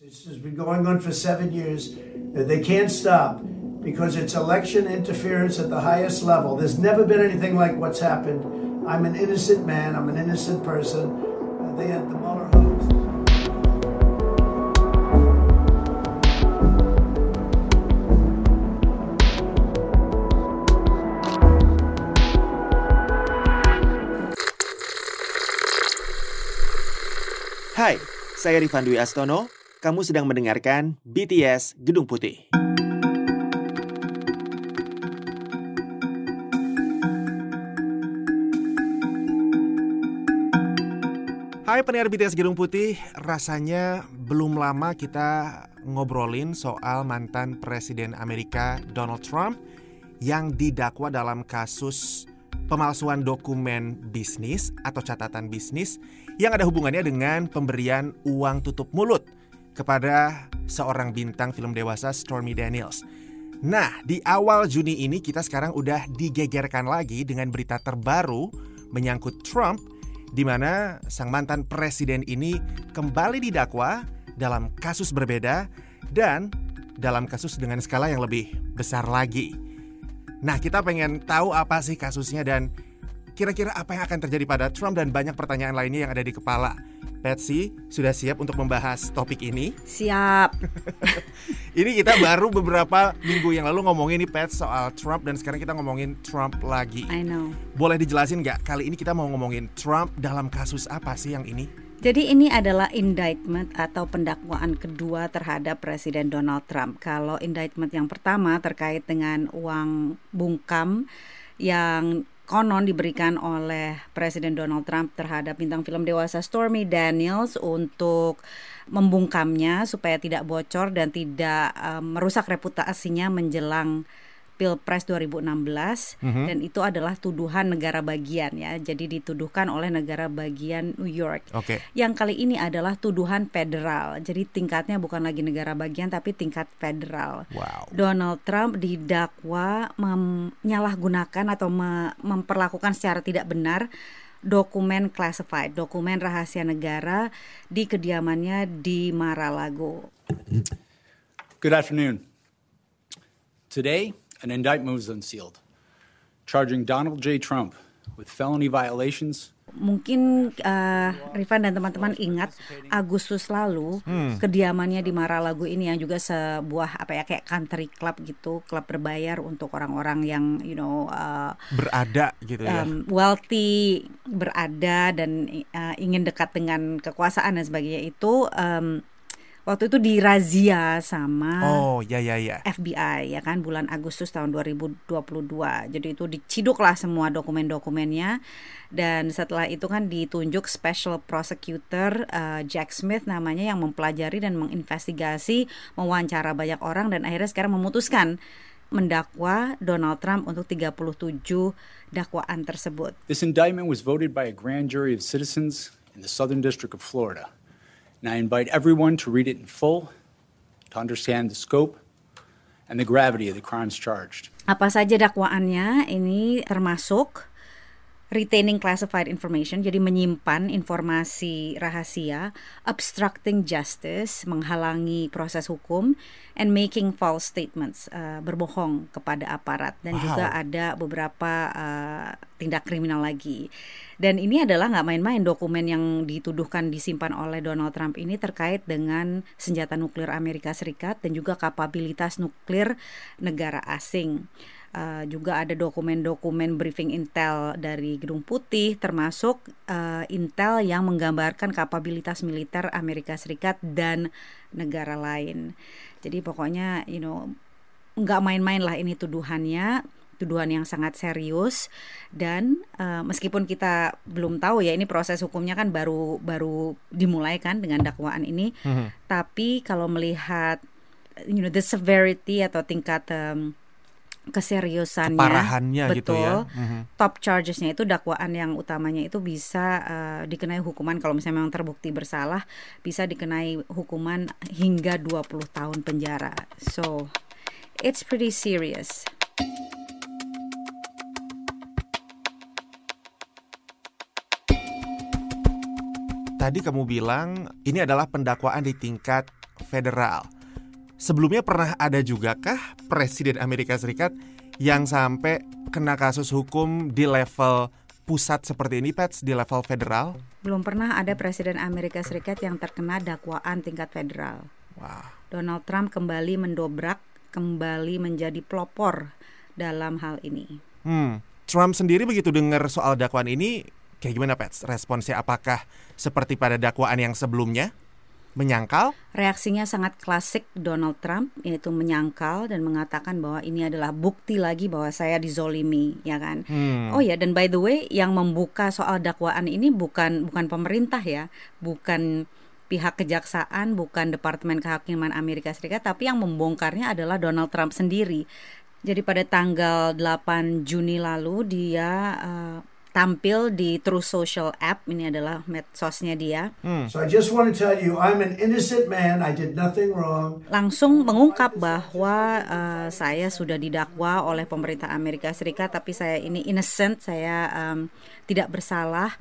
This has been going on for 7 years. They can't stop because it's election interference at the highest level. There's never been anything like what's happened. I'm an innocent man. I'm an innocent person. They had the Mueller hoax. Hai, saya Rifan Dwi Astono. Kamu sedang mendengarkan BTS Gedung Putih. Hai pendengar BTS Gedung Putih, rasanya belum lama kita ngobrolin soal mantan Presiden Amerika Donald Trump yang didakwa dalam kasus pemalsuan dokumen bisnis atau catatan bisnis yang ada hubungannya dengan pemberian uang tutup mulut kepada seorang bintang film dewasa Stormy Daniels. Nah, di awal Juni ini kita sekarang udah digegerkan lagi dengan berita terbaru menyangkut Trump, di mana sang mantan presiden ini kembali didakwa dalam kasus berbeda dan dalam kasus dengan skala yang lebih besar lagi. Nah, kita pengen tahu apa sih kasusnya dan kira-kira apa yang akan terjadi pada Trump dan banyak pertanyaan lainnya yang ada di kepala. Patsy, sudah siap untuk membahas topik ini? Siap. Ini kita baru beberapa minggu yang lalu ngomongin nih Pat soal Trump dan sekarang kita ngomongin Trump lagi. I know. Boleh dijelasin nggak kali ini kita mau ngomongin Trump dalam kasus apa sih yang ini? Jadi ini adalah indictment atau pendakwaan kedua terhadap Presiden Donald Trump. Kalau indictment yang pertama terkait dengan uang bungkam yang konon diberikan oleh Presiden Donald Trump terhadap bintang film dewasa Stormy Daniels untuk membungkamnya supaya tidak bocor dan tidak merusak reputasinya menjelang Pilpres 2016 dan itu adalah tuduhan negara bagian ya. Jadi dituduhkan oleh negara bagian New York. Okay. Yang kali ini adalah tuduhan federal. Jadi tingkatnya bukan lagi negara bagian tapi tingkat federal. Wow. Donald Trump didakwa menyalahgunakan atau memperlakukan secara tidak benar dokumen classified, dokumen rahasia negara di kediamannya di Mar-a-Lago. Good afternoon. Today, an indictment was unsealed, charging Donald J. Trump with felony violations. Mungkin Rifan dan teman-teman ingat Agustus lalu kediamannya di Mar-a-Lago ini yang juga sebuah kayak country club gitu, klub berbayar untuk orang-orang yang berada gitu ya. Wealthy, berada dan ingin dekat dengan kekuasaan dan sebagainya itu. Waktu itu dirazia sama FBI ya kan bulan Agustus tahun 2022. Jadi itu diciduklah semua dokumen-dokumennya dan setelah itu kan ditunjuk Special Prosecutor Jack Smith namanya yang mempelajari dan menginvestigasi, mewawancara banyak orang dan akhirnya sekarang memutuskan mendakwa Donald Trump untuk 37 dakwaan tersebut. This indictment was voted by a grand jury of citizens in the Southern District of Florida. And I invite everyone to read it in full, to understand the scope and the gravity of the crimes charged. Apa saja dakwaannya? Ini termasuk retaining classified information, jadi menyimpan informasi rahasia, obstructing justice, menghalangi proses hukum, and making false statements, berbohong kepada aparat, dan juga ada beberapa tindak kriminal lagi. Dan ini adalah nggak main-main, dokumen yang dituduhkan disimpan oleh Donald Trump ini terkait dengan senjata nuklir Amerika Serikat dan juga kapabilitas nuklir negara asing. Juga ada dokumen-dokumen briefing intel dari Gedung Putih, termasuk intel yang menggambarkan kapabilitas militer Amerika Serikat dan negara lain. Jadi pokoknya nggak main-main lah ini tuduhannya. Tuduhan yang sangat serius dan meskipun kita belum tahu ya ini proses hukumnya kan baru dimulai kan dengan dakwaan ini, tapi kalau melihat the severity atau tingkat keseriusannya, keparahannya betul, gitu ya. Top chargesnya itu dakwaan yang utamanya itu bisa dikenai hukuman kalau misalnya memang terbukti bersalah bisa dikenai hukuman hingga 20 tahun penjara. So it's pretty serious. Tadi kamu bilang ini adalah pendakwaan di tingkat federal. Sebelumnya pernah ada juga kah Presiden Amerika Serikat yang sampai kena kasus hukum di level pusat seperti ini, Pets, di level federal? Belum pernah ada Presiden Amerika Serikat yang terkena dakwaan tingkat federal. Wah. Donald Trump kembali mendobrak, kembali menjadi pelopor dalam hal ini. Trump sendiri begitu dengar soal dakwaan ini, kayak gimana, Pets? Responsnya apakah seperti pada dakwaan yang sebelumnya? Menyangkal? Reaksinya sangat klasik Donald Trump, yaitu menyangkal dan mengatakan bahwa ini adalah bukti lagi bahwa saya dizolimi, ya kan? Oh ya, dan by the way, yang membuka soal dakwaan ini bukan pemerintah ya, bukan pihak kejaksaan, bukan Departemen Kehakiman Amerika Serikat, tapi yang membongkarnya adalah Donald Trump sendiri. Jadi pada tanggal 8 Juni lalu dia tampil di Truth Social app, ini adalah medsosnya dia. So I just want to tell you, I'm an innocent man. I did nothing wrong. Langsung mengungkap bahwa saya sudah didakwa oleh pemerintah Amerika Serikat, tapi saya ini innocent, saya tidak bersalah.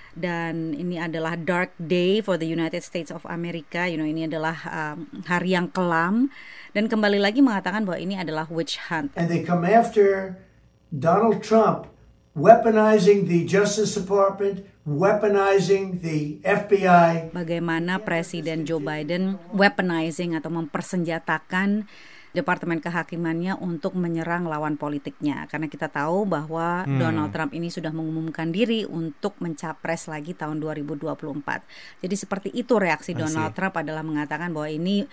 Dan ini adalah dark day for the United States of America. Ini adalah hari yang kelam. Dan kembali lagi mengatakan bahwa ini adalah witch hunt. And they come after Donald Trump, weaponizing the Justice Department, weaponizing the FBI. Bagaimana Presiden Joe Biden weaponizing atau mempersenjatakan Departemen Kehakimannya untuk menyerang lawan politiknya. Karena kita tahu bahwa Donald Trump ini sudah mengumumkan diri untuk mencapres lagi tahun 2024. Jadi seperti itu reaksi Donald Trump adalah mengatakan bahwa ini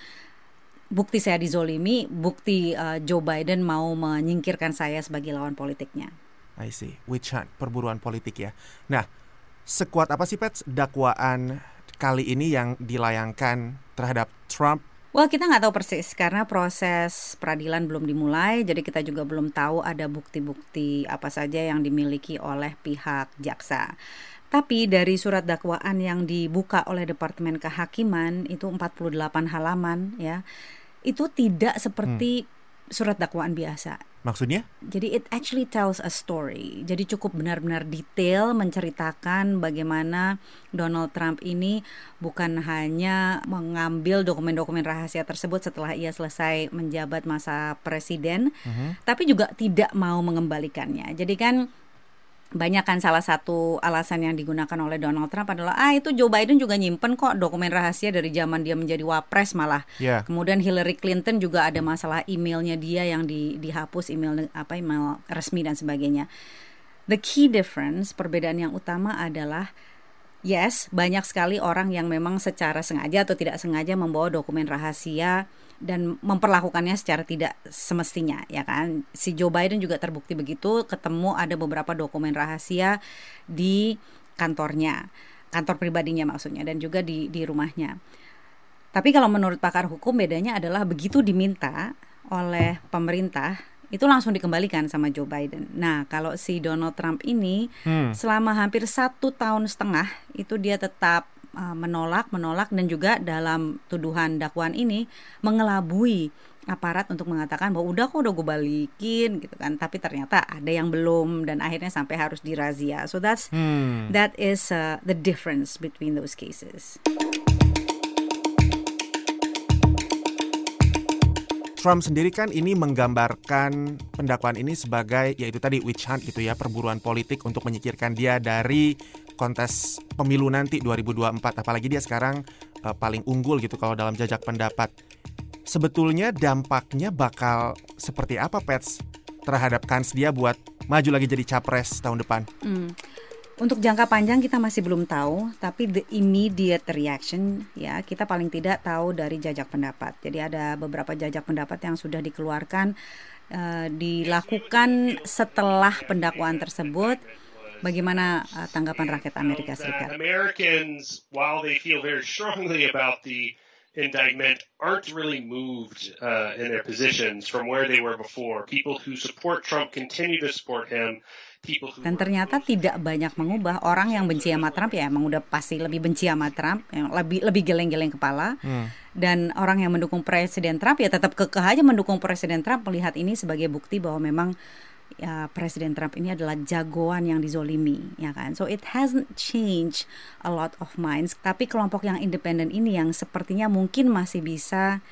bukti saya dizolimi, bukti Joe Biden mau menyingkirkan saya sebagai lawan politiknya. I see, witch hunt, perburuan politik ya. Nah, sekuat apa sih, Pets, dakwaan kali ini yang dilayangkan terhadap Trump? Well, kita nggak tahu persis karena proses peradilan belum dimulai, jadi kita juga belum tahu ada bukti-bukti apa saja yang dimiliki oleh pihak jaksa. Tapi dari surat dakwaan yang dibuka oleh Departemen Kehakiman itu 48 halaman ya, itu tidak seperti surat dakwaan biasa. Maksudnya? Jadi it actually tells a story. Jadi cukup benar-benar detail menceritakan bagaimana Donald Trump ini bukan hanya mengambil dokumen-dokumen rahasia tersebut setelah ia selesai menjabat masa presiden, tapi juga tidak mau mengembalikannya. Jadi kan banyak kan salah satu alasan yang digunakan oleh Donald Trump adalah itu Joe Biden juga nyimpen kok dokumen rahasia dari zaman dia menjadi wapres malah. Yeah. Kemudian Hillary Clinton juga ada masalah emailnya dia yang dihapus, email resmi dan sebagainya. The key difference, perbedaan yang utama adalah yes, banyak sekali orang yang memang secara sengaja atau tidak sengaja membawa dokumen rahasia dan memperlakukannya secara tidak semestinya, ya kan? Si Joe Biden juga terbukti begitu, ketemu ada beberapa dokumen rahasia di kantornya, kantor pribadinya maksudnya, dan juga di rumahnya. Tapi kalau menurut pakar hukum bedanya adalah begitu diminta oleh pemerintah, itu langsung dikembalikan sama Joe Biden. Nah, kalau si Donald Trump ini selama hampir 1,5 tahun itu dia tetap menolak dan juga dalam tuduhan dakwaan ini mengelabui aparat untuk mengatakan bahwa udah gue balikin gitu kan, tapi ternyata ada yang belum dan akhirnya sampai harus dirazia. So that is the difference between those cases. Trump sendiri kan ini menggambarkan pendakwaan ini sebagai yaitu tadi witch hunt gitu ya, perburuan politik untuk menyingkirkan dia dari kontes pemilu nanti 2024, apalagi dia sekarang paling unggul gitu kalau dalam jajak pendapat. Sebetulnya dampaknya bakal seperti apa, Pets, terhadap kans dia buat maju lagi jadi capres tahun depan? Untuk jangka panjang kita masih belum tahu, tapi the immediate reaction ya kita paling tidak tahu dari jajak pendapat. Jadi ada beberapa jajak pendapat yang sudah dikeluarkan, dilakukan setelah pendakwaan tersebut. Bagaimana tanggapan rakyat Amerika Serikat? Americans, while they feel very strongly about the indictment, aren't really moved in their positions from where they were before. People who support Trump continue to support him. Dan ternyata tidak banyak mengubah. Orang yang benci sama Trump ya emang udah pasti lebih benci sama Trump, yang lebih geleng-geleng kepala. Dan orang yang mendukung Presiden Trump ya tetap kekeh aja mendukung Presiden Trump, melihat ini sebagai bukti bahwa memang Presiden Trump ini adalah jagoan yang dizolimi, ya kan? So it hasn't changed a lot of minds. Tapi kelompok yang independen ini yang sepertinya mungkin masih bisa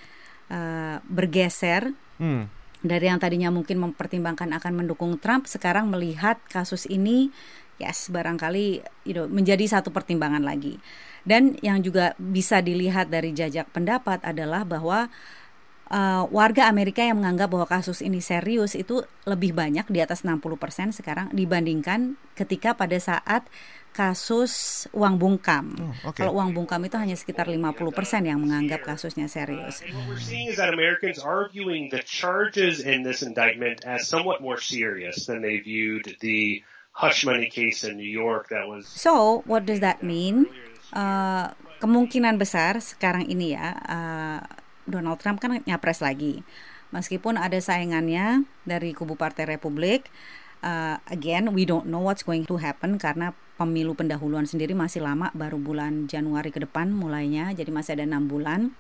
bergeser dari yang tadinya mungkin mempertimbangkan akan mendukung Trump, sekarang melihat kasus ini, yes, barangkali menjadi satu pertimbangan lagi. Dan yang juga bisa dilihat dari jajak pendapat adalah bahwa warga Amerika yang menganggap bahwa kasus ini serius itu lebih banyak, di atas 60% sekarang, dibandingkan ketika pada saat kasus uang bungkam. Kalau uang bungkam itu hanya sekitar 50% yang menganggap kasusnya serius. And what we're seeing is that Americans are viewing the charges in this indictment as somewhat more serious than they viewed the hush money case in New York that was. So, what does that mean? Kemungkinan besar sekarang ini ya, Donald Trump kan nyapres lagi. Meskipun ada saingannya dari kubu Partai Republik, again, we don't know what's going to happen karena pemilu pendahuluan sendiri masih lama, baru bulan Januari ke depan mulainya, jadi masih ada 6 bulan.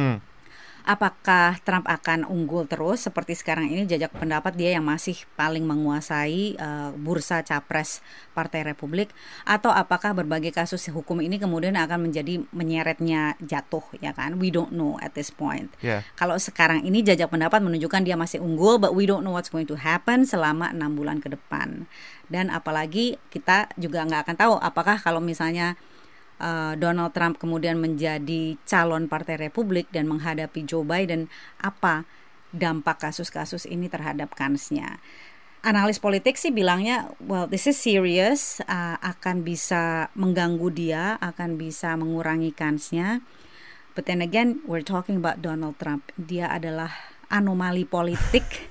Apakah Trump akan unggul terus seperti sekarang ini? Jajak pendapat dia yang masih paling menguasai bursa capres Partai Republik, atau apakah berbagai kasus hukum ini kemudian akan menjadi menyeretnya jatuh, ya kan? We don't know at this point. Kalau sekarang ini jajak pendapat menunjukkan dia masih unggul, but we don't know what's going to happen selama 6 bulan ke depan. Dan apalagi kita juga nggak akan tahu apakah kalau misalnya Donald Trump kemudian menjadi calon Partai Republik dan menghadapi Joe Biden, apa dampak kasus-kasus ini terhadap kansnya. Analis politik sih bilangnya, well, this is serious, akan bisa mengganggu dia, akan bisa mengurangi kansnya. But then again, we're talking about Donald Trump. Dia adalah anomali politik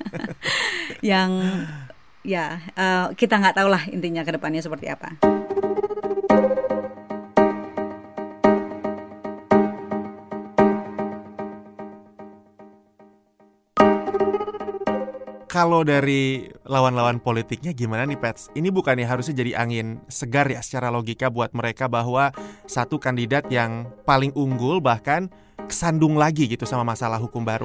yang kita nggak tahu lah intinya ke depannya seperti apa. Kalau dari lawan-lawan politiknya gimana nih, Pets? Ini bukannya harusnya jadi angin segar ya secara logika buat mereka bahwa satu kandidat yang paling unggul bahkan kesandung lagi gitu sama masalah hukum baru?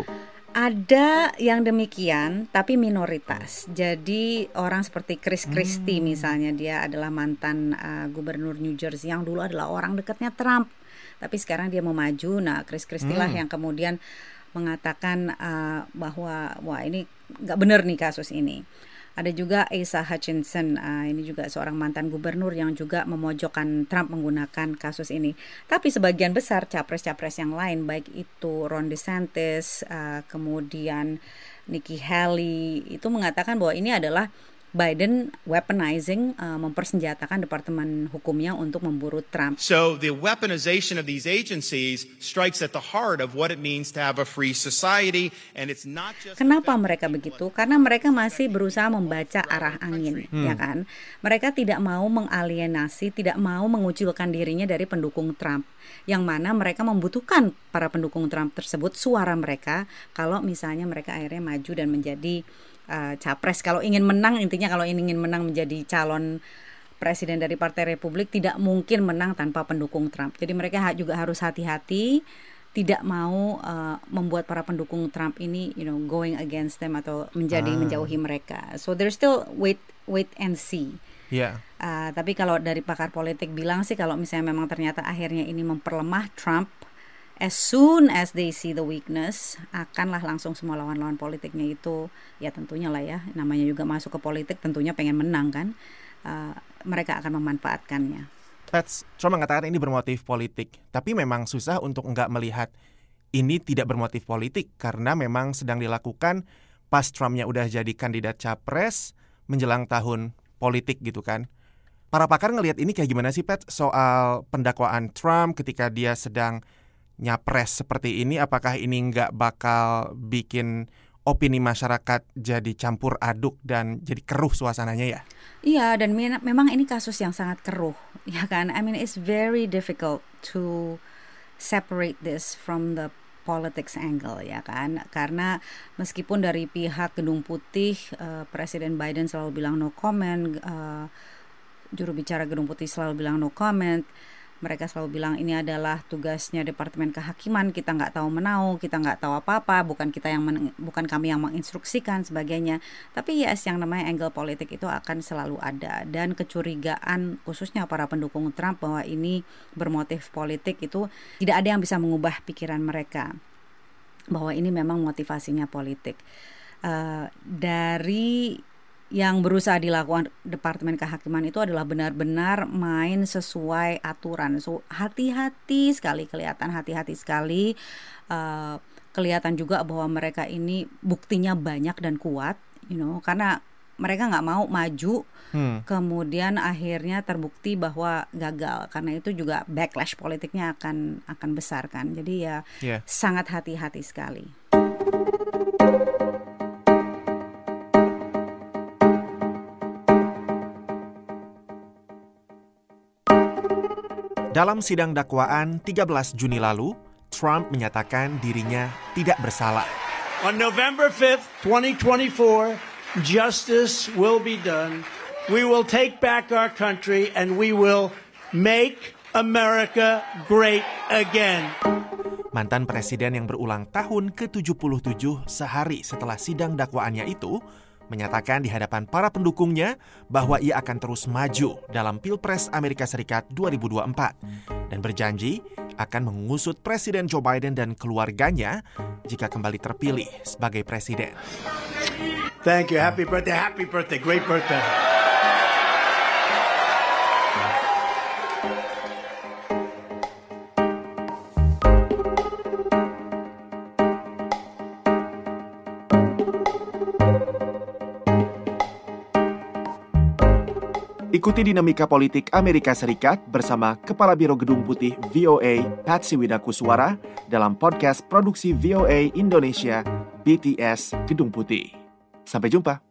Ada yang demikian, tapi minoritas. Jadi orang seperti Chris Christie misalnya, dia adalah mantan gubernur New Jersey yang dulu adalah orang dekatnya Trump, tapi sekarang dia mau maju. Nah, Chris Christie lah yang kemudian mengatakan bahwa wah ini nggak benar nih kasus ini. Ada juga Asa Hutchinson, ini juga seorang mantan gubernur yang juga memojokkan Trump menggunakan kasus ini. Tapi sebagian besar capres-capres yang lain, baik itu Ron DeSantis, kemudian Nikki Haley, itu mengatakan bahwa ini adalah Biden weaponizing, mempersenjatakan departemen hukumnya untuk memburu Trump. So the weaponization of these agencies strikes at the heart of what it means to have a free society, and it's not just. Kenapa mereka begitu? Karena mereka masih berusaha membaca arah angin, ya kan? Mereka tidak mau mengalienasi, tidak mau mengucilkan dirinya dari pendukung Trump, yang mana mereka membutuhkan para pendukung Trump tersebut, suara mereka, kalau misalnya mereka akhirnya maju dan menjadi capres. Kalau ingin menang, intinya kalau ingin menang menjadi calon presiden dari Partai Republik, tidak mungkin menang tanpa pendukung Trump. Jadi mereka juga harus hati-hati, tidak mau membuat para pendukung Trump ini, going against them atau menjauhi mereka. So there's still wait and see. Tapi kalau dari pakar politik bilang sih, kalau misalnya memang ternyata akhirnya ini memperlemah Trump, as soon as they see the weakness, akanlah langsung semua lawan-lawan politiknya itu, ya tentunya lah ya, namanya juga masuk ke politik tentunya pengen menang kan, mereka akan memanfaatkannya. Pets, Trump mengatakan ini bermotif politik, tapi memang susah untuk enggak melihat ini tidak bermotif politik, karena memang sedang dilakukan pas Trumpnya udah jadi kandidat capres menjelang tahun politik gitu kan. Para pakar ngelihat ini kayak gimana sih, Pets, soal pendakwaan Trump ketika dia sedang nyapres seperti ini? Apakah ini nggak bakal bikin opini masyarakat jadi campur aduk dan jadi keruh suasananya ya? Iya, dan memang ini kasus yang sangat keruh, ya kan? I mean, it's very difficult to separate this from the politics angle, ya kan? Karena meskipun dari pihak Gedung Putih, Presiden Biden selalu bilang no comment, juru bicara Gedung Putih selalu bilang no comment, Mereka selalu bilang ini adalah tugasnya Departemen Kehakiman, kita nggak tahu menau, kita nggak tahu apa-apa, bukan kami yang menginstruksikan sebagainya. Tapi yes, yang namanya angle politik itu akan selalu ada, dan kecurigaan khususnya para pendukung Trump bahwa ini bermotif politik itu tidak ada yang bisa mengubah pikiran mereka bahwa ini memang motivasinya politik. Dari yang berusaha dilakukan Departemen Kehakiman itu adalah benar-benar main sesuai aturan. So hati-hati sekali, kelihatan hati-hati sekali. Kelihatan juga bahwa mereka ini buktinya banyak dan kuat, karena mereka nggak mau maju, kemudian akhirnya terbukti bahwa gagal. Karena itu juga backlash politiknya akan besar kan. Jadi sangat hati-hati sekali. Dalam sidang dakwaan 13 Juni lalu, Trump menyatakan dirinya tidak bersalah. On November 5th, 2024, justice will be done. We will take back our country and we will make America great again. Mantan presiden yang berulang tahun ke-77 sehari setelah sidang dakwaannya itu menyatakan di hadapan para pendukungnya bahwa ia akan terus maju dalam Pilpres Amerika Serikat 2024 dan berjanji akan mengusut Presiden Joe Biden dan keluarganya jika kembali terpilih sebagai presiden. Thank you. Happy birthday, great birthday. Ikuti dinamika politik Amerika Serikat bersama Kepala Biro Gedung Putih VOA, Patsy Widakuswara, dalam podcast produksi VOA Indonesia, BTS Gedung Putih. Sampai jumpa.